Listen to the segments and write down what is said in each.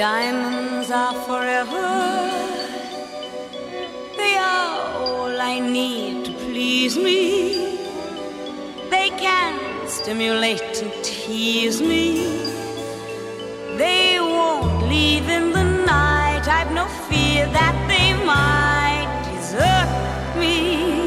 Diamonds are forever. They are all I need to please me. They can stimulate and tease me. They won't leave in the night. I've no fear that they might desert me.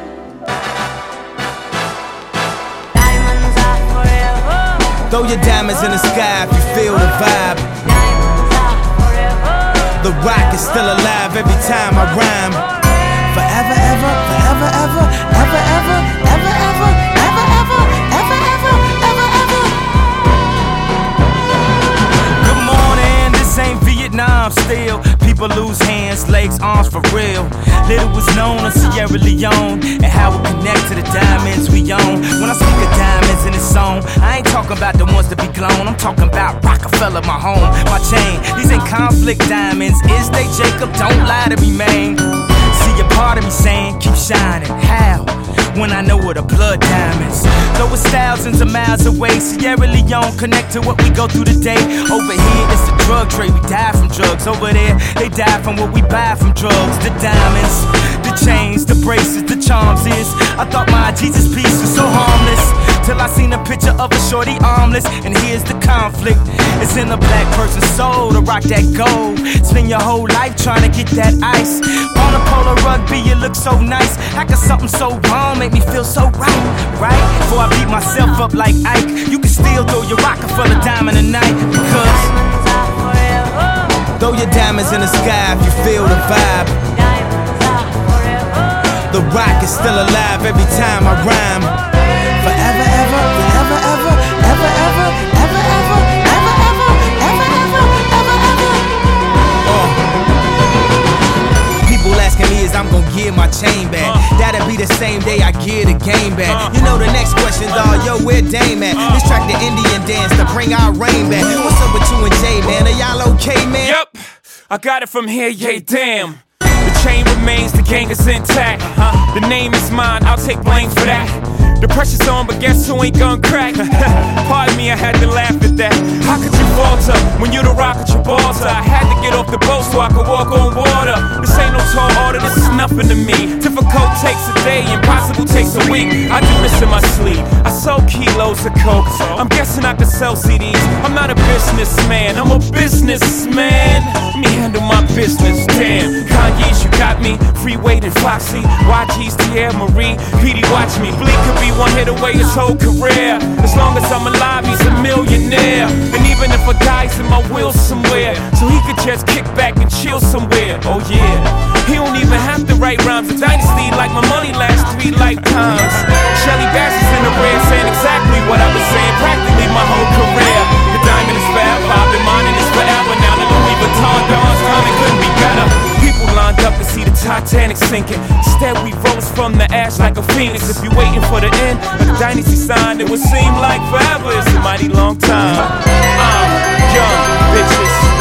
Diamonds are forever. Throw your diamonds in the sky if you feel the vibe. Diamonds are forever. The rock is still alive every time I rhyme. Forever, ever, forever, ever, ever, ever, ever, ever, ever, ever, ever, ever, ever, ever. Good morning, this ain't Vietnam still. People lose hands, legs, arms for real. Little was known of Sierra Leone and how it connect to the diamonds we own. When I speak of diamonds in this song, I ain't talking about the ones that be glown. I'm talking about Rockefeller, my home, my chain. These ain't conflict diamonds, is they, Jacob? Don't lie to me, man. See a part of me saying, keep shining. How? When I know what a blood diamonds. Though it's thousands of miles away, Sierra Leone connect to what we go through today. Over here, it's the drug trade, we die from drugs. Over there, they die from what we buy from drugs. The diamonds, the chains, the bracelets, the charms is. I thought my Jesus piece was so harmless, till I seen a picture of a shorty armless. And here's the conflict, it's in a black person's soul to rock that gold. Spend your whole life trying to get that ice. On a polo rugby, you look so nice. How can something so wrong make me feel so right, right? Before I beat myself up like Ike, you can still throw your Rockefeller diamond tonight. Because Diamonds are forever. throw your diamonds in the sky if you feel the vibe. Diamonds are forever. The rock is still alive every time I rhyme. Forever, ever, forever, ever, ever, ever, ever, ever, ever, ever, ever, ever, ever, ever. People asking me is I'm gonna give my chain back. That'll be the same day I give the game back. You know the next question, dawg, yo, where Dame at? This track the Indian dance to bring our rain back. What's up with you and Jay, man? Are y'all okay, man? Yep, I got it from here, yeah, damn. The chain remains, the gang is intact. The name is mine, I'll take blame for that. The pressure's on, but guess who ain't gonna crack? Pardon me, I had to laugh at that. How could you falter when you're the rock at your balls? I had to get off the boat so I could walk on water. This ain't no tall order, this is nothing to me. Difficult takes a day, impossible takes a week. I do this in my sleep, I sold kilos of coke. I'm guessing I could sell CDs. I'm not a businessman, I'm a businessman. Let me handle my business, damn. Kanye's, you got me, Freeway and Foxy, YG's, Tierra Marie, PD, watch me. Bleak could be one hit away his whole career. As long as I'm alive, he's a millionaire. And even if I die's in my will somewhere, so he could just kick back and chill somewhere. Oh yeah, he don't even have to write rhymes. A dynasty like my money lasts 3 lifetimes. Shelly Bass is in the rear saying exactly what I was saying practically my whole career. The diamond is forever, I've been mining this forever. Now the Louis Vuitton Don's timing couldn't be better. People lined up to see the Titanic sinking. Instead we rose from the ash like a phoenix. If you're waiting for the end of the dynasty sign, it would seem like forever. It's a mighty long time. Young bitches.